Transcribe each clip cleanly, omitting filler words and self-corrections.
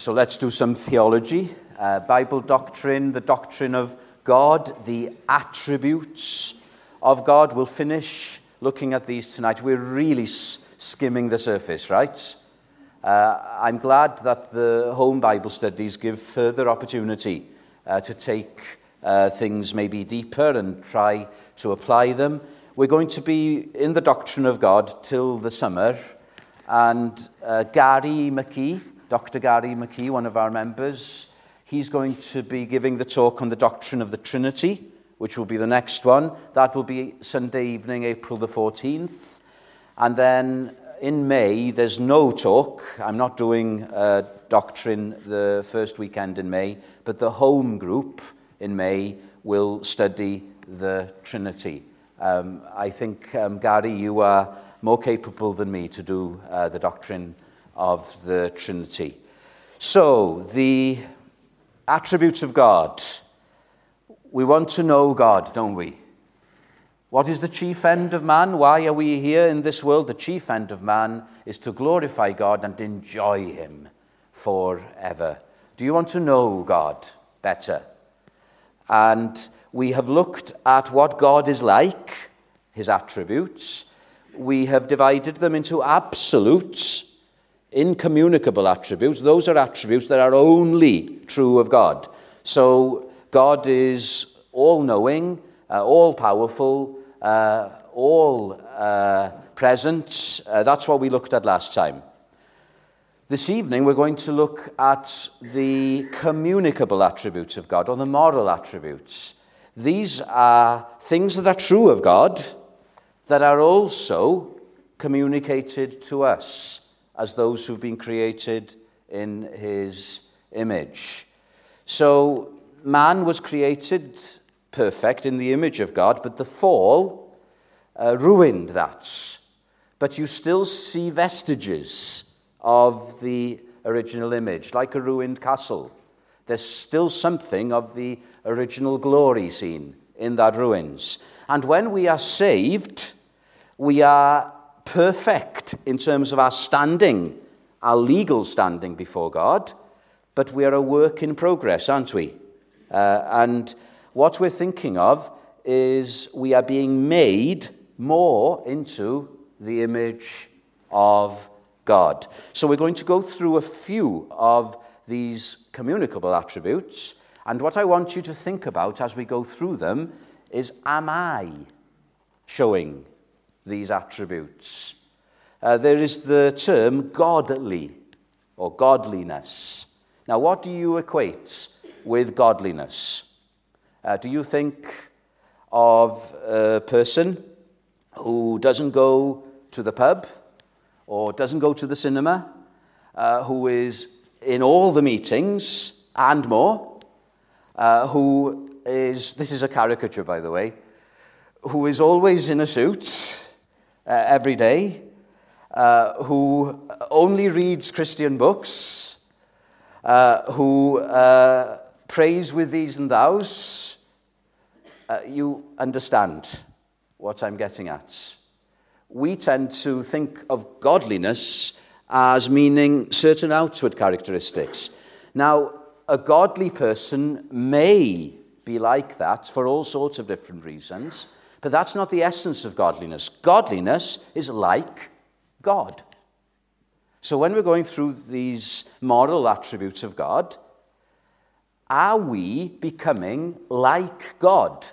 So let's do some theology, Bible doctrine, the doctrine of God, the attributes of God. We'll finish looking at these tonight. We're really skimming the surface, right? I'm glad that the home Bible studies give further opportunity to take things maybe deeper and try to apply them. We're going to be in the doctrine of God till the summer, and Gary McKee, Dr. Gary McKee, one of our members, he's going to be giving the talk on the doctrine of the Trinity, which will be the next one. That will be Sunday evening, April the 14th. And then in May, there's no talk. I'm not doing doctrine the first weekend in May, but the home group in May will study the Trinity. I think, Gary, you are more capable than me to do the doctrine of the Trinity. So, the attributes of God. We want to know God, don't we? What is the chief end of man? Why are we here in this world? The chief end of man is to glorify God and enjoy him forever. Do you want to know God better? And we have looked at what God is like, his attributes. We have divided them into absolutes, incommunicable attributes. Those are attributes that are only true of God. So God is all-knowing, all-powerful, all-present. That's what we looked at last time. This evening we're going to look at the communicable attributes of God, or the moral attributes. These are things that are true of God that are also communicated to us as those who've been created in his image. So man was created perfect in the image of God, but the fall ruined that. But you still see vestiges of the original image, like a ruined castle. There's still something of the original glory seen in that ruins. And when we are saved, we are perfect in terms of our standing, our legal standing before God, but we are a work in progress, aren't we? And what we're thinking of is we are being made more into the image of God. So we're going to go through a few of these communicable attributes, and what I want you to think about as we go through them is, am I showing these attributes? There is the term godly or godliness. Now, what do you equate with godliness? Do you think of a person who doesn't go to the pub or doesn't go to the cinema, who is in all the meetings and more, who is, this is a caricature by the way, who is always in a suit every day, who only reads Christian books, who prays with these and thous? You understand what I'm getting at. We tend to think of godliness as meaning certain outward characteristics. Now, a godly person may be like that for all sorts of different reasons, but that's not the essence of godliness. Godliness is like God. So when we're going through these moral attributes of God, are we becoming like God?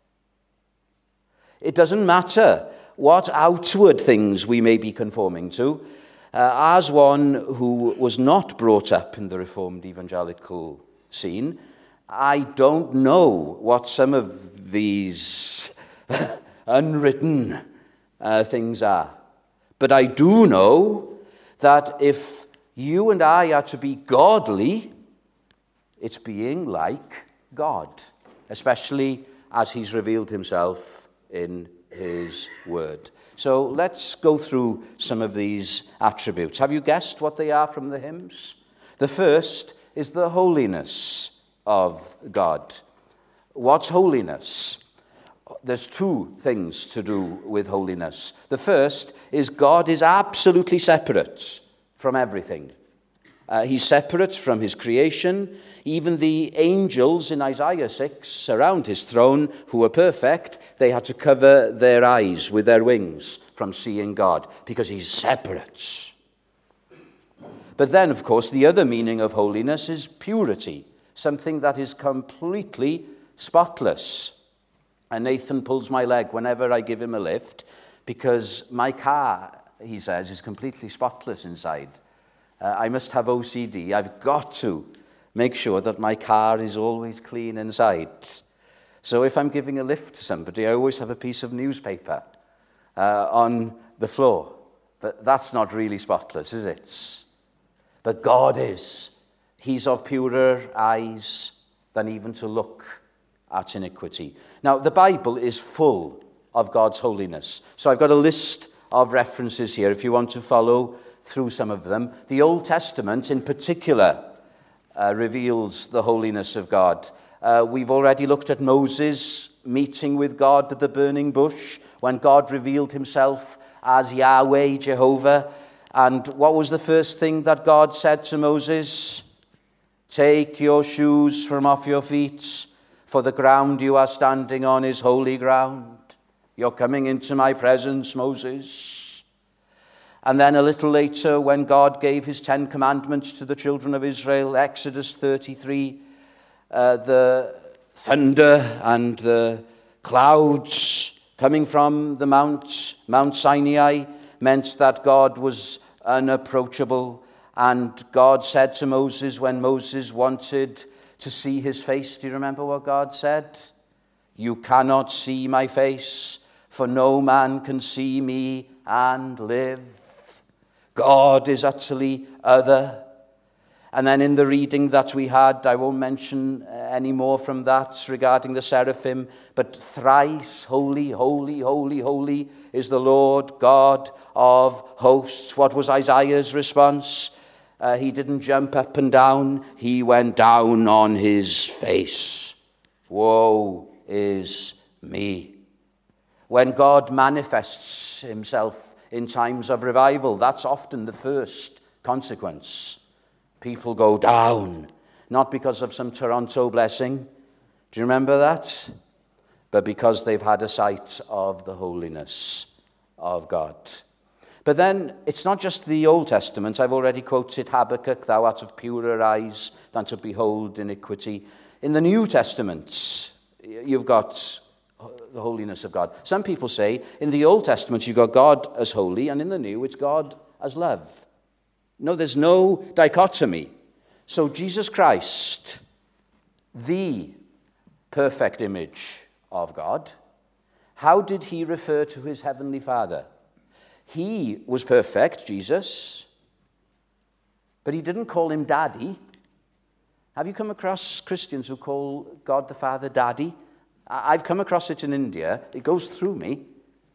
It doesn't matter what outward things we may be conforming to. As one who was not brought up in the Reformed evangelical scene, I don't know what some of these unwritten things are. But I do know that if you and I are to be godly, it's being like God, especially as he's revealed himself in his word. So let's go through some of these attributes. Have you guessed what they are from the hymns? The first is the holiness of God. What's holiness? There's two things to do with holiness. The first is God is absolutely separate from everything. He's separate from his creation. Even the angels in Isaiah 6 around his throne, who were perfect, they had to cover their eyes with their wings from seeing God, because he's separate. But then, of course, the other meaning of holiness is purity, something that is completely spotless. And Nathan pulls my leg whenever I give him a lift, because my car, he says, is completely spotless inside. I must have OCD. I've got to make sure that my car is always clean inside. So if I'm giving a lift to somebody, I always have a piece of newspaper on the floor. But that's not really spotless, is it? But God is. He's of purer eyes than even to look at iniquity. Now, the Bible is full of God's holiness. So I've got a list of references here if you want to follow through some of them. The Old Testament in particular reveals the holiness of God. We've already looked at Moses meeting with God at the burning bush when God revealed himself as Yahweh, Jehovah. And what was the first thing that God said to Moses? Take your shoes from off your feet, for the ground you are standing on is holy ground. You're coming into my presence, Moses. And then a little later, when God gave his 10 commandments to the children of Israel, Exodus 33, the thunder and the clouds coming from the Mount Sinai, meant that God was unapproachable. And God said to Moses, when Moses wanted to see his face, do you remember what God said? You cannot see my face, for no man can see me and live. God is utterly other. And then in the reading that we had, I won't mention any more from that regarding the seraphim, but thrice holy, holy, holy, holy is the Lord God of hosts. What was Isaiah's response? He didn't jump up and down. He went down on his face. Woe is me. When God manifests himself in times of revival, that's often the first consequence. People go down, not because of some Toronto blessing. Do you remember that? But because they've had a sight of the holiness of God. But then, it's not just the Old Testament. I've already quoted Habakkuk, thou art of purer eyes than to behold iniquity. In the New Testament, you've got the holiness of God. Some people say, in the Old Testament, you've got God as holy, and in the New, it's God as love. No, there's no dichotomy. So Jesus Christ, the perfect image of God, how did he refer to his heavenly Father? He was perfect, Jesus, but he didn't call him Daddy. Have you come across Christians who call God the Father Daddy? I've come across it in India. It goes through me.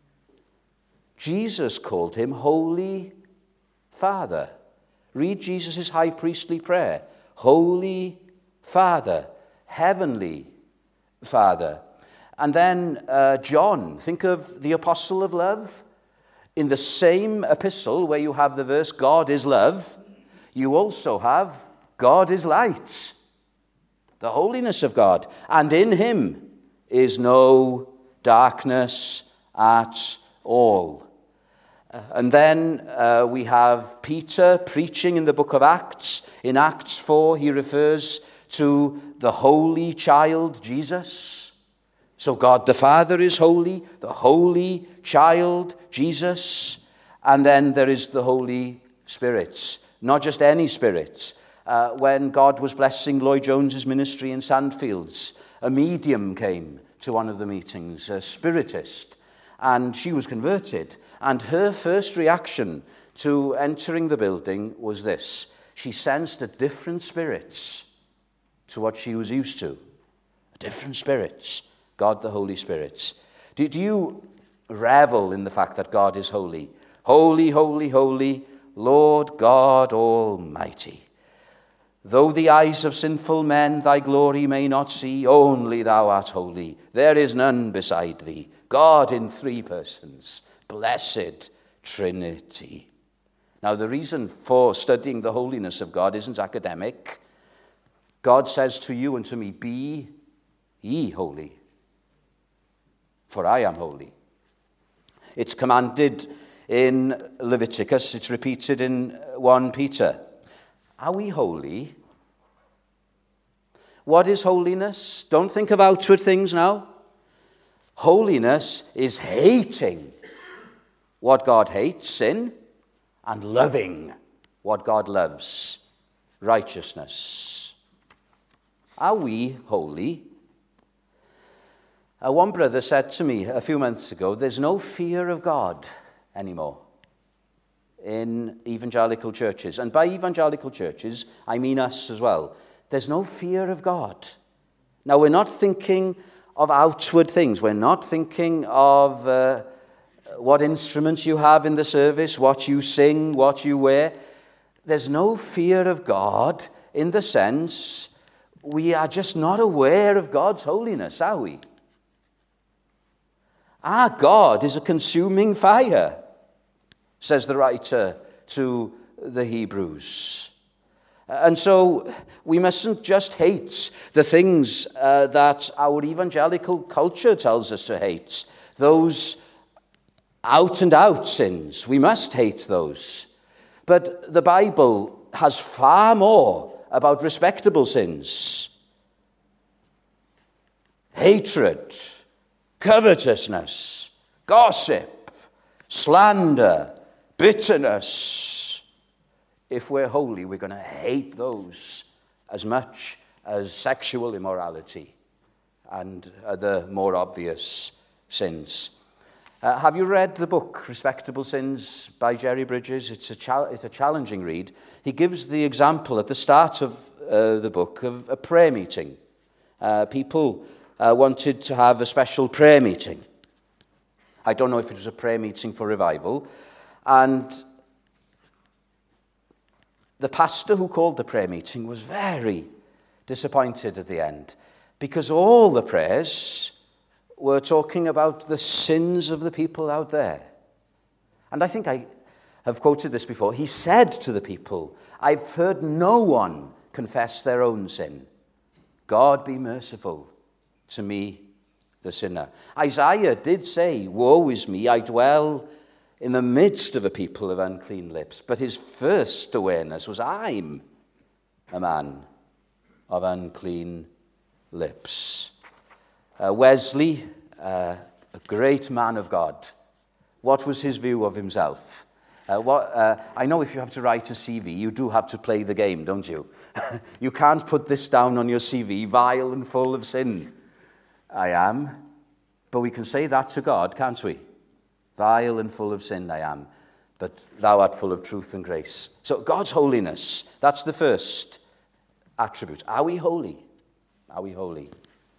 Jesus called him Holy Father. Read Jesus' high priestly prayer. Holy Father, Heavenly Father. And then John, think of the apostle of love. In the same epistle where you have the verse, God is love, you also have God is light, the holiness of God. And in him is no darkness at all. And then we have Peter preaching in the book of Acts. In Acts 4, he refers to the holy child, Jesus. So God the Father is holy, the holy child, Jesus. And then there is the Holy Spirit, not just any spirit. When God was blessing Lloyd Jones's ministry in Sandfields, a medium came to one of the meetings, a spiritist, and she was converted. And her first reaction to entering the building was this. She sensed a different spirit to what she was used to. A different spirit. God the Holy Spirit. Do you revel in the fact that God is holy? Holy, holy, holy, Lord God Almighty. Though the eyes of sinful men thy glory may not see, only thou art holy. There is none beside thee. God in three persons. Blessed Trinity. Now, the reason for studying the holiness of God isn't academic. God says to you and to me, be ye holy, for I am holy. It's commanded in Leviticus. It's repeated in 1 Peter. Are we holy? What is holiness? Don't think of outward things now. Holiness is hating what God hates, sin, and loving what God loves, righteousness. Are we holy? One brother said to me a few months ago, there's no fear of God anymore in evangelical churches. And by evangelical churches, I mean us as well. There's no fear of God. Now, we're not thinking of outward things. We're not thinking of what instruments you have in the service, what you sing, what you wear. There's no fear of God in the sense we are just not aware of God's holiness, are we? Our God is a consuming fire, says the writer to the Hebrews. And so we mustn't just hate the things that our evangelical culture tells us to hate, those out-and-out sins. We must hate those. But the Bible has far more about respectable sins. Hatred, covetousness, gossip, slander, bitterness. If we're holy, we're going to hate those as much as sexual immorality and other more obvious sins. Have you read the book Respectable Sins by Jerry Bridges? It's a challenging read. He gives the example at the start of the book of a prayer meeting. People wanted to have a special prayer meeting. I don't know if it was a prayer meeting for revival. And the pastor who called the prayer meeting was very disappointed at the end because all the prayers were talking about the sins of the people out there. And I think I have quoted this before. He said to the people, I've heard no one confess their own sin. God be merciful to me, the sinner. Isaiah did say, woe is me, I dwell in the midst of a people of unclean lips. But his first awareness was, I'm a man of unclean lips. Wesley, a great man of God, what was his view of himself? I know if you have to write a CV, you do have to play the game, don't you? You can't put this down on your CV, vile and full of sin. I am. But we can say that to God, can't we? Vile and full of sin I am, but thou art full of truth and grace. So God's holiness, that's the first attribute. Are we holy? Are we holy?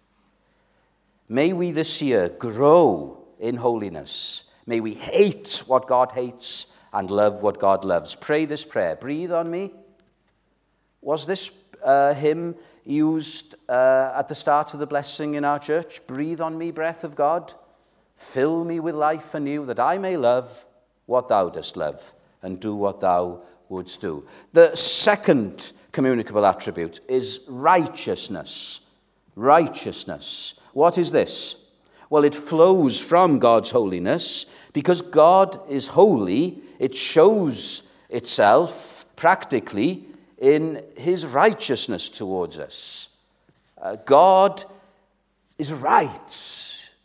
May we this year grow in holiness. May we hate what God hates and love what God loves. Pray this prayer. Breathe on me. Was this hymn used at the start of the blessing in our church? Breathe on me, breath of God. Fill me with life anew, that I may love what thou dost love and do what thou wouldst do. The second communicable attribute is righteousness. Righteousness. What is this? Well, it flows from God's holiness. Because God is holy, it shows itself practically in his righteousness towards us. God is right.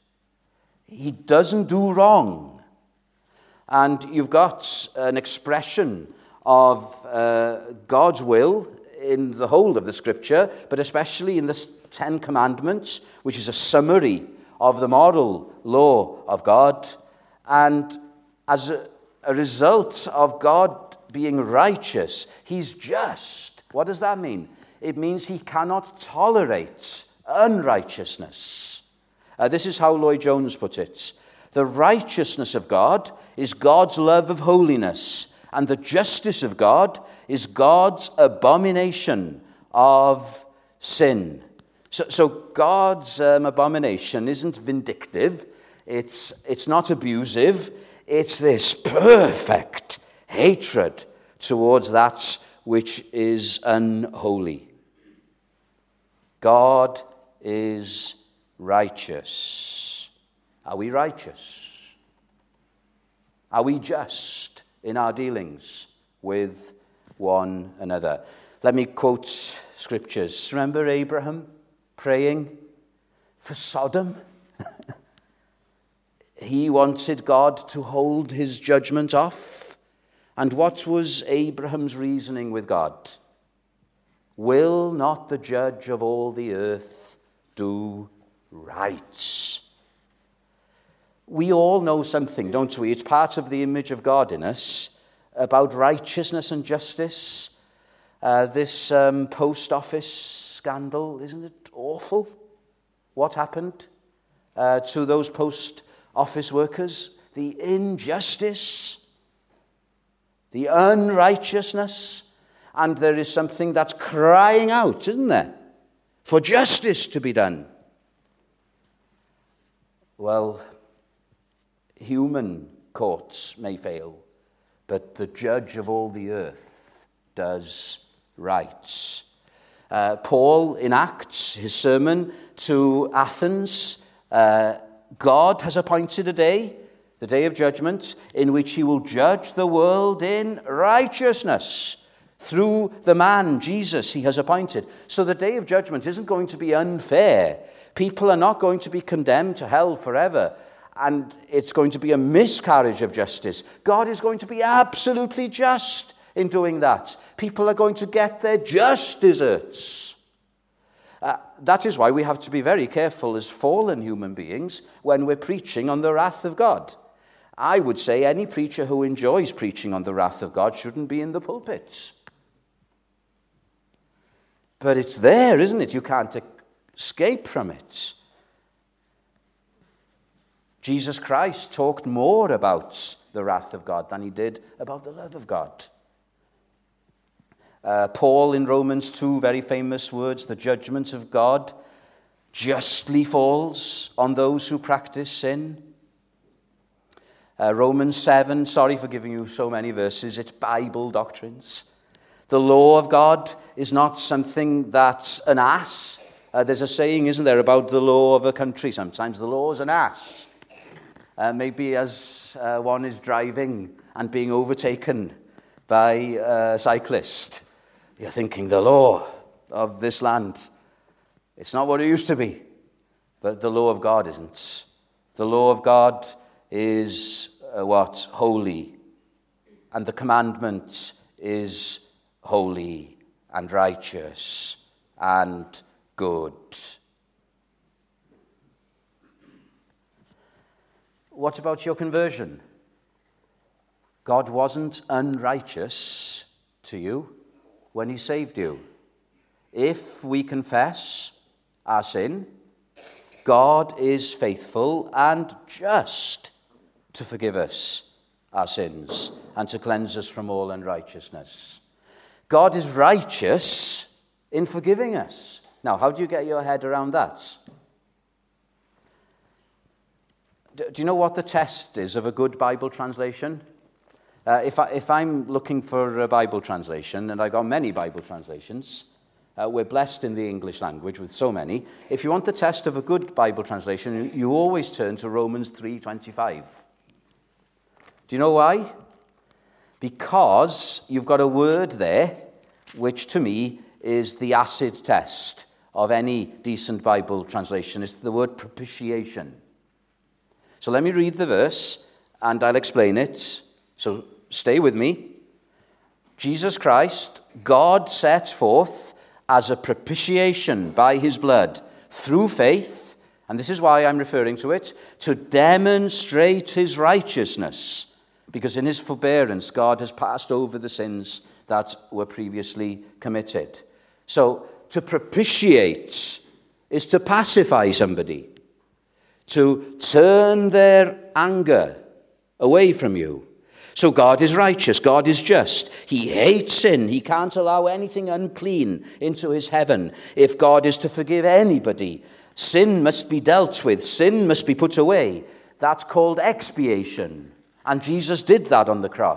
He doesn't do wrong. And you've got an expression of God's will in the whole of the Scripture, but especially in the Ten Commandments, which is a summary of the moral law of God. And as a result of God being righteous, he's just. What does that mean? It means he cannot tolerate unrighteousness. This is how Lloyd-Jones put it. The righteousness of God is God's love of holiness, and the justice of God is God's abomination of sin. So God's abomination isn't vindictive, it's not abusive, it's this perfect hatred towards that which is unholy. God is righteous. Are we righteous? Are we just in our dealings with one another? Let me quote scriptures. Remember Abraham praying for Sodom? He wanted God to hold his judgment off. And what was Abraham's reasoning with God? Will not the judge of all the earth do right? We all know something, don't we? It's part of the image of God in us about righteousness and justice. This post office scandal, isn't it awful? What happened to those post office workers? The injustice, the unrighteousness, and there is something that's crying out, isn't there, for justice to be done. Well, human courts may fail, but the judge of all the earth does right. Paul, in Acts, his sermon to Athens, God has appointed a day, the day of judgment, in which he will judge the world in righteousness through the man, Jesus, he has appointed. So the day of judgment isn't going to be unfair. People are not going to be condemned to hell forever, and it's going to be a miscarriage of justice. God is going to be absolutely just in doing that. People are going to get their just deserts. That is why we have to be very careful as fallen human beings when we're preaching on the wrath of God. I would say any preacher who enjoys preaching on the wrath of God shouldn't be in the pulpits. But it's there, isn't it? You can't escape from it. Jesus Christ talked more about the wrath of God than he did about the love of God. Paul in Romans 2, very famous words, the judgment of God justly falls on those who practice sin. Romans 7, sorry for giving you so many verses, it's Bible doctrines. The law of God is not something that's an ass. There's a saying, isn't there, about the law of a country. Sometimes the law is an ass. Maybe as one is driving and being overtaken by a cyclist, you're thinking, the law of this land, it's not what it used to be. But the law of God isn't. The law of God is what? Holy. And the commandment is holy and righteous and good. What about your conversion? God wasn't unrighteous to you when he saved you. If we confess our sin, God is faithful and just to forgive us our sins and to cleanse us from all unrighteousness. God is righteous in forgiving us. Now, how do you get your head around that? Do you know what the test is of a good Bible translation? If I'm looking for a Bible translation, and I've got many Bible translations, we're blessed in the English language with so many. If you want the test of a good Bible translation, you always turn to Romans 3:25. Do you know why? Because you've got a word there, which to me is the acid test of any decent Bible translation. It's the word propitiation. So let me read the verse, and I'll explain it. So stay with me. Jesus Christ, God set forth as a propitiation by his blood through faith, and this is why I'm referring to it, to demonstrate his righteousness, because in his forbearance, God has passed over the sins that were previously committed. So to propitiate is to pacify somebody, to turn their anger away from you. So God is righteous, God is just. He hates sin. He can't allow anything unclean into his heaven. If God is to forgive anybody, sin must be dealt with. Sin must be put away. That's called expiation. And Jesus did that on the cross.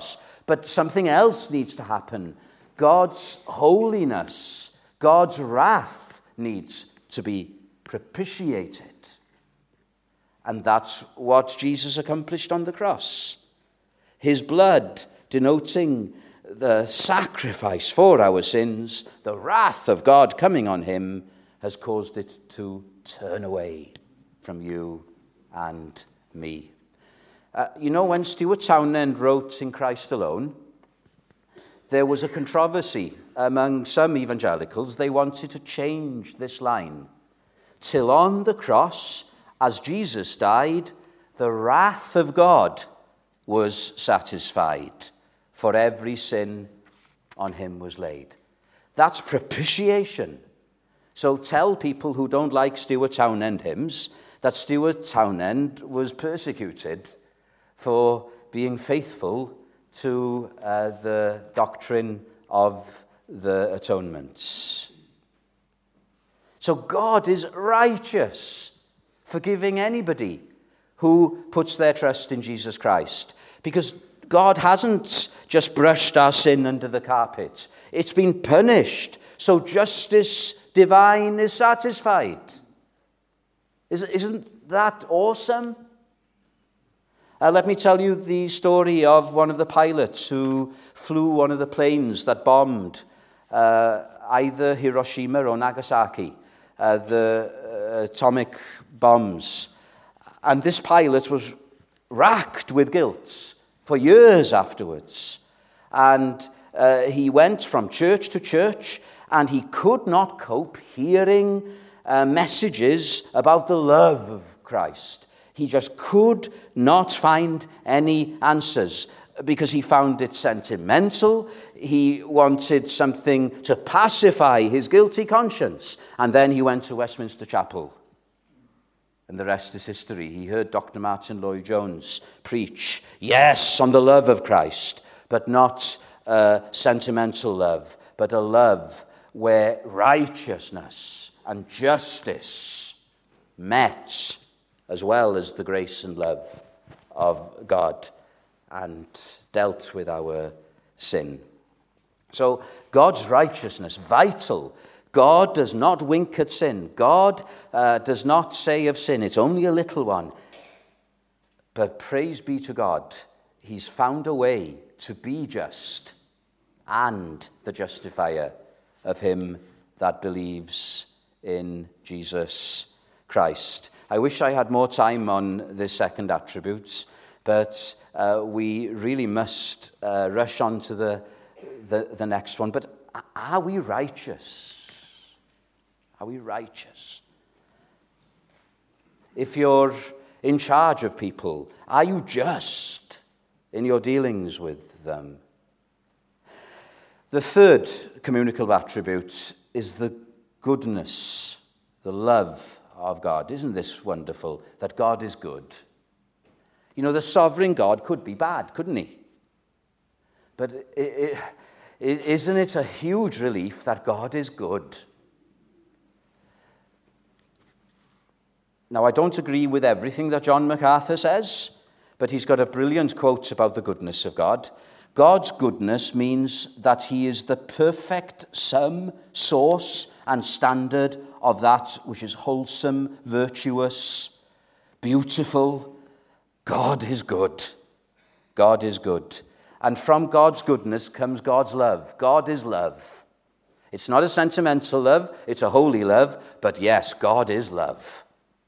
But something else needs to happen. God's holiness, God's wrath needs to be propitiated. And that's what Jesus accomplished on the cross. His blood denoting the sacrifice for our sins, the wrath of God coming on him, has caused it to turn away from you and me. When Stuart Townend wrote In Christ Alone, there was a controversy among some evangelicals. They wanted to change this line. Till on the cross, as Jesus died, the wrath of God was satisfied, for every sin on him was laid. That's propitiation. So tell people who don't like Stuart Townend hymns that Stuart Townend was persecuted for being faithful to the doctrine of the atonement. So God is righteous, forgiving anybody who puts their trust in Jesus Christ, because God hasn't just brushed our sin under the carpet. It's been punished. So justice divine is satisfied. Isn't that awesome? Let me tell you the story of one of the pilots who flew one of the planes that bombed either Hiroshima or Nagasaki, the atomic bombs. And this pilot was racked with guilt for years afterwards. And he went from church to church, and he could not cope hearing messages about the love of Christ. He just could not find any answers because he found it sentimental. He wanted something to pacify his guilty conscience. And then he went to Westminster Chapel. And the rest is history. He heard Dr. Martin Lloyd-Jones preach, yes, on the love of Christ, but not sentimental love, but a love where righteousness and justice met, as well as the grace and love of God, and dealt with our sin. So God's righteousness, vital. God does not wink at sin. God does not say of sin, it's only a little one. But praise be to God, he's found a way to be just and the justifier of him that believes in Jesus Christ. I wish I had more time on this second attribute, but we really must rush on to the next one. But are we righteous? Are we righteous? If you're in charge of people, are you just in your dealings with them? The third communicable attribute is the goodness, the love of God. Isn't this wonderful, that God is good? The sovereign God could be bad, couldn't he? But isn't it a huge relief that God is good? Now, I don't agree with everything that John MacArthur says, but he's got a brilliant quote about the goodness of God. God's goodness means that he is the perfect sum, source, and standard of that which is wholesome, virtuous, beautiful. God is good. God is good. And from God's goodness comes God's love. God is love. It's not a sentimental love, it's a holy love, but yes, God is love.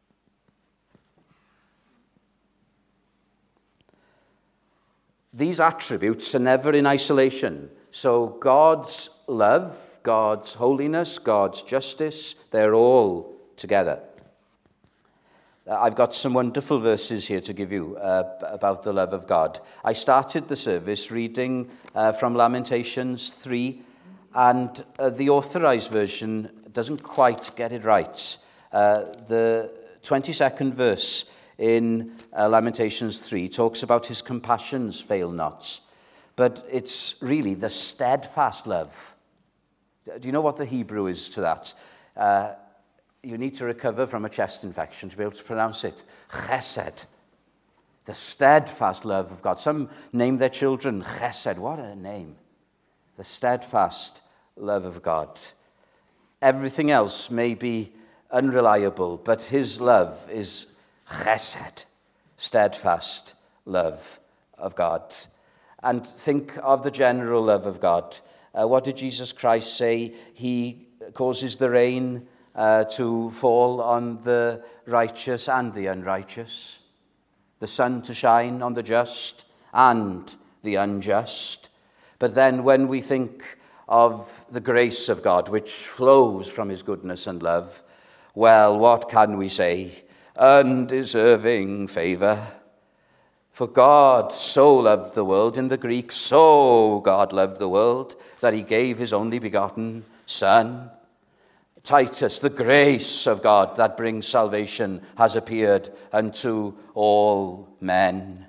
These attributes are never in isolation. So God's love, God's holiness, God's justice, they're all together. I've got some wonderful verses here to give you about the love of God. I started the service reading from Lamentations 3, and the authorized version doesn't quite get it right. The 22nd verse in Lamentations 3 talks about his compassions fail not. But it's really the steadfast love. Do you know what the Hebrew is to that? You need to recover from a chest infection to be able to pronounce it. Chesed. The steadfast love of God. Some name their children Chesed. What a name. The steadfast love of God. Everything else may be unreliable, but his love is Chesed, steadfast love of God. And think of the general love of God. What did Jesus Christ say? He causes the rain to fall on the righteous and the unrighteous, the sun to shine on the just and the unjust. But then when we think of the grace of God, which flows from his goodness and love, well, what can we say? Undeserving favor. For God so loved the world, in the Greek, so God loved the world, that he gave his only begotten Son. Titus, the grace of God that brings salvation has appeared unto all men.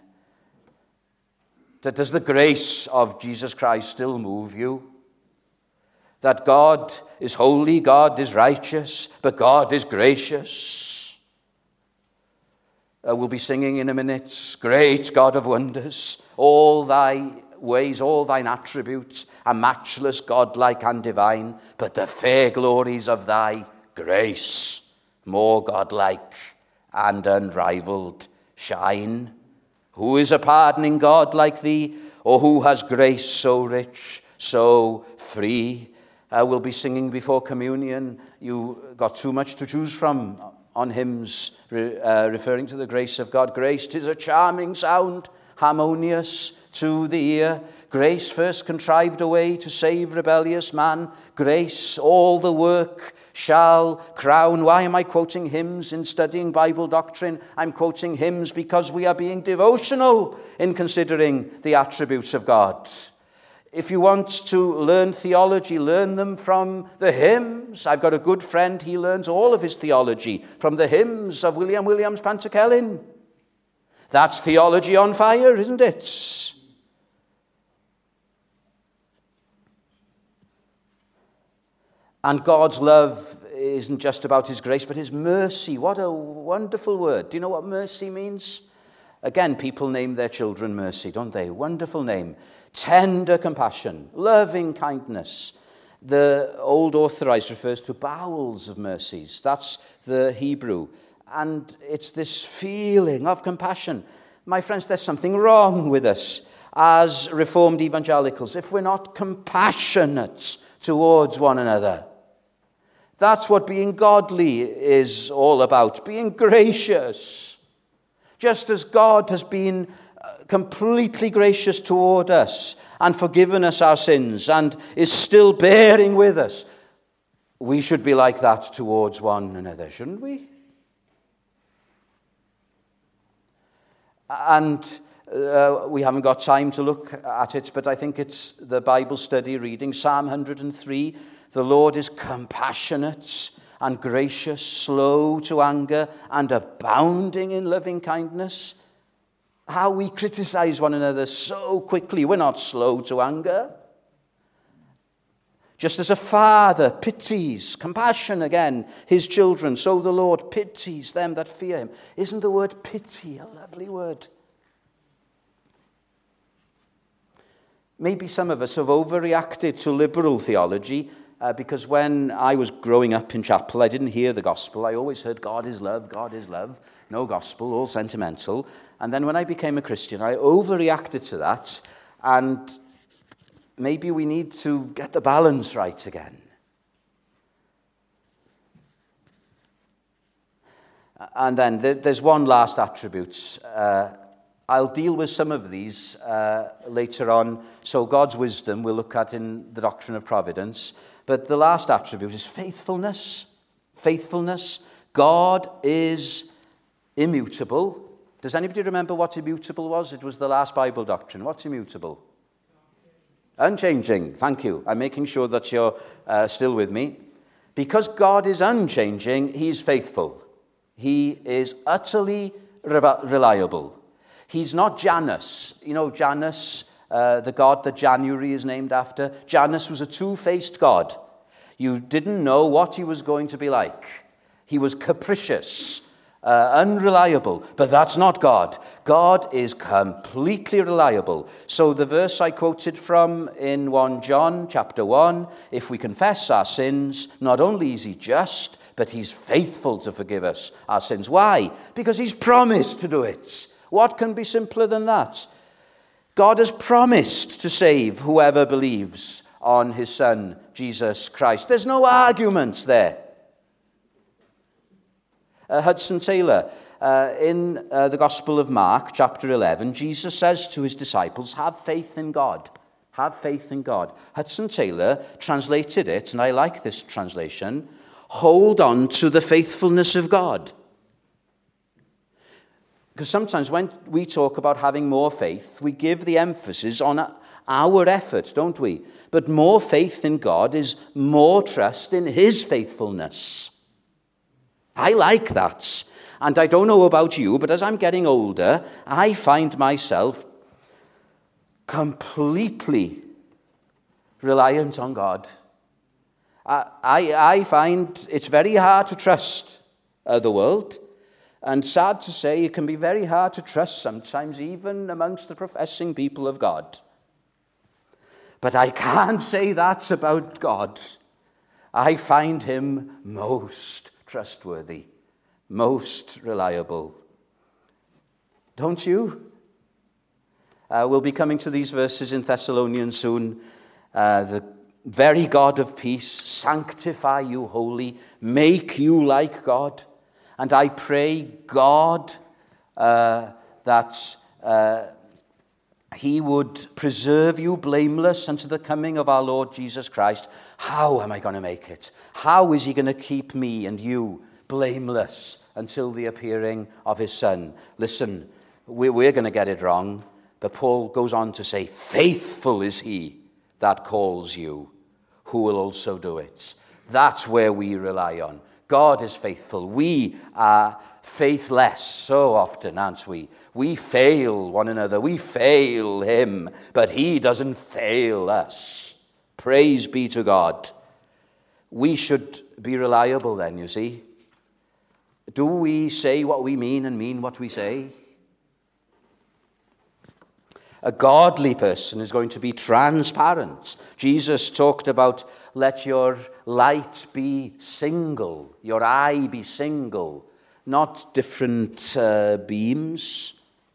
Does the grace of Jesus Christ still move you? That God is holy, God is righteous, but God is gracious. We'll be singing in a minute, great God of wonders, all thy ways, all thine attributes, are matchless, godlike, and divine, but the fair glories of thy grace, more godlike and unrivaled, shine. Who is a pardoning God like thee, or who has grace so rich, so free? We'll be singing before communion. You got too much to choose from on hymns referring to the grace of God. Grace, 'tis a charming sound, harmonious to the ear. Grace first contrived a way to save rebellious man. Grace all the work shall crown. Why am I quoting hymns in studying Bible doctrine? I'm quoting hymns because we are being devotional in considering the attributes of God. If you want to learn theology, learn them from the hymns. I've got a good friend, he learns all of his theology from the hymns of William Williams Pantycelyn. That's theology on fire, isn't it? And God's love isn't just about his grace, but his mercy. What a wonderful word. Do you know what mercy means? Again, people name their children Mercy, don't they? Wonderful name. Tender compassion, loving kindness. The Old Authorized refers to bowels of mercies. That's the Hebrew. And it's this feeling of compassion. My friends, there's something wrong with us as Reformed evangelicals if we're not compassionate towards one another. That's what being godly is all about, being gracious. Just as God has been completely gracious toward us and forgiven us our sins and is still bearing with us, we should be like that towards one another, shouldn't we? And we haven't got time to look at it, but I think it's the Bible study reading, Psalm 103. The Lord is compassionate and gracious, slow to anger, and abounding in loving kindness. How we criticize one another so quickly. We're not slow to anger. Just as a father pities, compassion again, his children, so the Lord pities them that fear him. Isn't the word pity a lovely word? Maybe some of us have overreacted to liberal theology because when I was growing up in chapel, I didn't hear the gospel. I always heard God is love, God is love. No gospel, all sentimental. And then when I became a Christian, I overreacted to that, and maybe we need to get the balance right again. And then there's one last attribute. I'll deal with some of these later on. So God's wisdom we'll look at in the doctrine of providence. But the last attribute is faithfulness. Faithfulness. God is immutable. Does anybody remember what immutable was? It was the last Bible doctrine. What's immutable? Unchanging. Thank you. I'm making sure that you're still with me. Because God is unchanging, he's faithful. He is utterly reliable. He's not Janus. You know Janus, the god that January is named after? Janus was a two-faced god. You didn't know what he was going to be like. He was capricious. unreliable. But that's not God. God is completely reliable. So the verse I quoted from in 1 John chapter 1, if we confess our sins, not only is he just, but he's faithful to forgive us our sins. Why? Because he's promised to do it. What can be simpler than that? God has promised to save whoever believes on his Son, Jesus Christ. There's no argument there. Hudson Taylor, in the Gospel of Mark, chapter 11, Jesus says to his disciples, have faith in God. Have faith in God. Hudson Taylor translated it, and I like this translation, hold on to the faithfulness of God. Because sometimes when we talk about having more faith, we give the emphasis on our effort, don't we? But more faith in God is more trust in his faithfulness. I like that. And I don't know about you, but as I'm getting older, I find myself completely reliant on God. I find it's very hard to trust the world. And sad to say, it can be very hard to trust sometimes, even amongst the professing people of God. But I can't say that about God. I find him most trustworthy, most reliable. Don't you? We'll be coming to these verses in Thessalonians soon. The very God of peace, sanctify you wholly, make you like God. And I pray God that he would preserve you blameless unto the coming of our Lord Jesus Christ. How am I going to make it? How is he going to keep me and you blameless until the appearing of his Son? Listen, we're going to get it wrong, but Paul goes on to say, faithful is he that calls you, who will also do it. That's where we rely on. God is faithful. We are faithless so often, aren't we? We fail one another. We fail him, but he doesn't fail us. Praise be to God. We should be reliable then, you see. Do we say what we mean and mean what we say? A godly person is going to be transparent. Jesus talked about let your light be single, your eye be single, not different beams.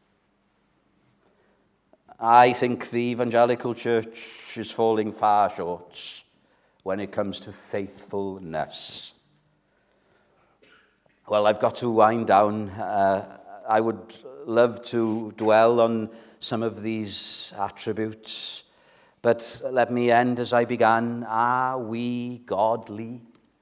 I think the evangelical church is falling far short when it comes to faithfulness. Well, I've got to wind down. I would love to dwell on some of these attributes, but let me end as I began. Are we godly?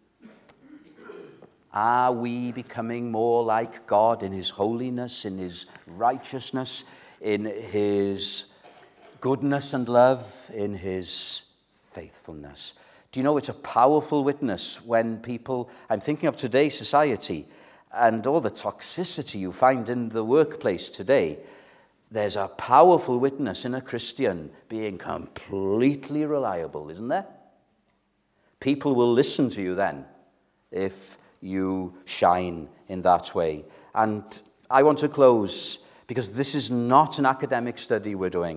Are we becoming more like God in his holiness, in his righteousness, in his goodness and love, in his faithfulness? Do you know it's a powerful witness when people, I'm thinking of today's society and all the toxicity you find in the workplace today. There's a powerful witness in a Christian being completely reliable, isn't there? People will listen to you then if you shine in that way. And I want to close because this is not an academic study we're doing.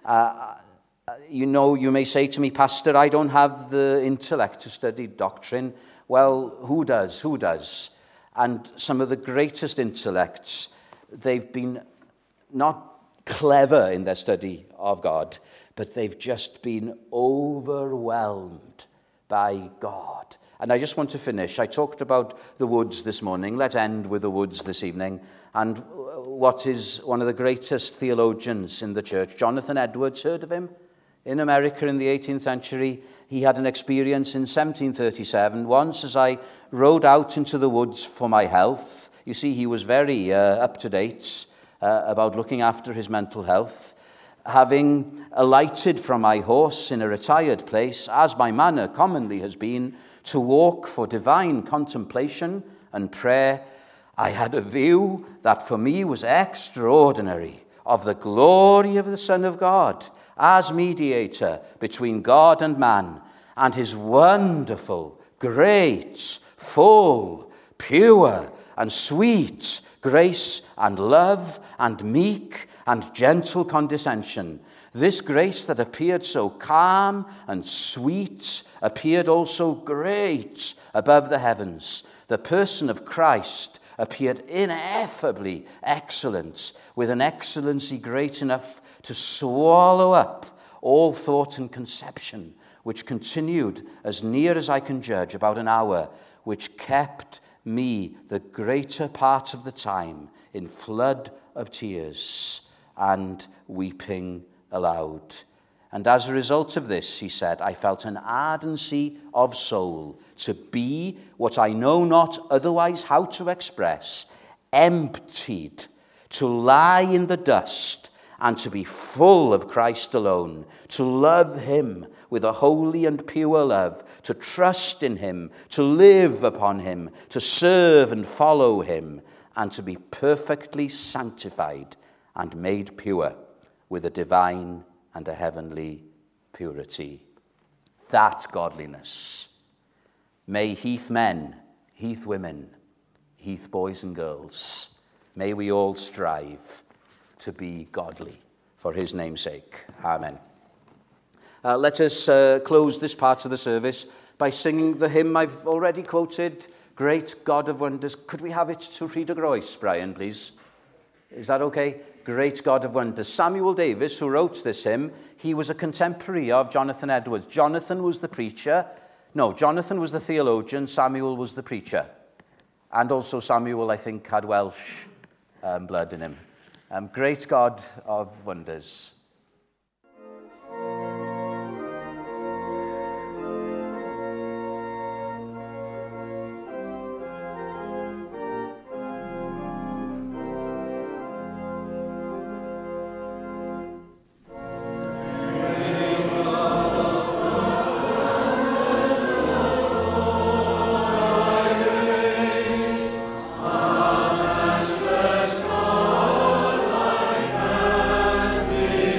You may say to me, Pastor, I don't have the intellect to study doctrine. Well, who does? Who does? And some of the greatest intellects, they've been not clever in their study of God, but they've just been overwhelmed by God. And I just want to finish. I talked about the woods this morning. Let's end with the woods this evening. And what is one of the greatest theologians in the church, Jonathan Edwards, heard of him? In America in the 18th century, he had an experience in 1737. Once as I rode out into the woods for my health, you see, he was very up to date about looking after his mental health. Having alighted from my horse in a retired place, as my manner commonly has been, to walk for divine contemplation and prayer, I had a view that for me was extraordinary of the glory of the Son of God as mediator between God and man, and his wonderful, great, full, pure, and sweet, grace and love and meek and gentle condescension. This grace that appeared so calm and sweet appeared also great above the heavens. The person of Christ appeared ineffably excellent, with an excellency great enough to swallow up all thought and conception, which continued, as near as I can judge, about an hour, which kept me the greater part of the time in flood of tears and weeping aloud. And as a result of this, he said, I felt an ardency of soul to be what I know not otherwise how to express, emptied, to lie in the dust, and to be full of Christ alone, to love him with a holy and pure love, to trust in him, to live upon him, to serve and follow him, and to be perfectly sanctified and made pure with a divine and a heavenly purity. That godliness. May Heath men, Heath women, Heath boys and girls, may we all strive to be godly for his name's sake. Amen. Let us close this part of the service by singing the hymn I've already quoted, Great God of Wonders. Could we have it to Rhyd y Groes, Brian, please? Is that okay? Great God of Wonders. Samuel Davis, who wrote this hymn, he was a contemporary of Jonathan Edwards. Jonathan was the preacher. No, Jonathan was the theologian. Samuel was the preacher. And also Samuel, I think, had Welsh blood in him. Great God of Wonders. Amen.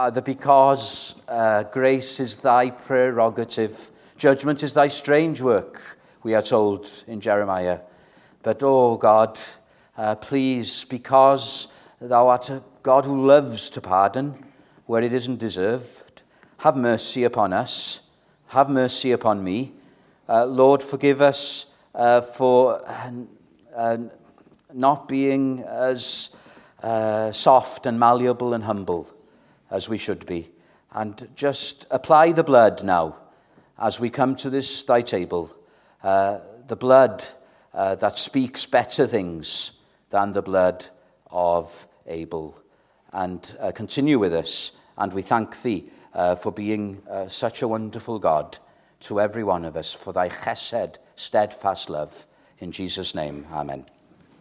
that because grace is thy prerogative, judgment is thy strange work, we are told in Jeremiah. But, oh God, please, because thou art a God who loves to pardon where it isn't deserved, have mercy upon us, have mercy upon me. Lord, forgive us for not being as soft and malleable and humble as we should be. And just apply the blood now as we come to this thy table, the blood that speaks better things than the blood of Abel. And continue with us, and we thank thee for being such a wonderful God to every one of us, for thy chesed, steadfast love. In Jesus' name, amen.